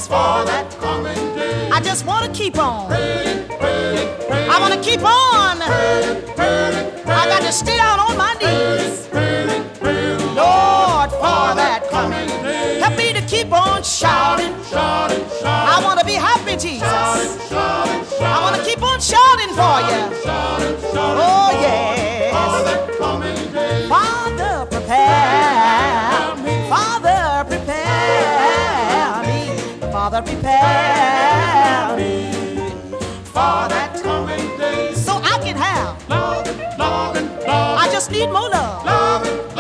for that coming day. I just want to keep on. Praying, praying, praying. I want to keep on. Praying, praying, praying. I got to stay down on my knees. Praying, praying, Lord, for that coming day. help me to keep on shouting. Shouting, shouting. I want to be happy, Jesus. Shouting, shouting, shouting. I want to keep on shouting for you. Shouting, shouting. Oh, yes. For that coming day. Father, prepare me. Father, prepare me. Father, prepare me For that coming day. so I can have. Love, love, love. I just need more love. Love,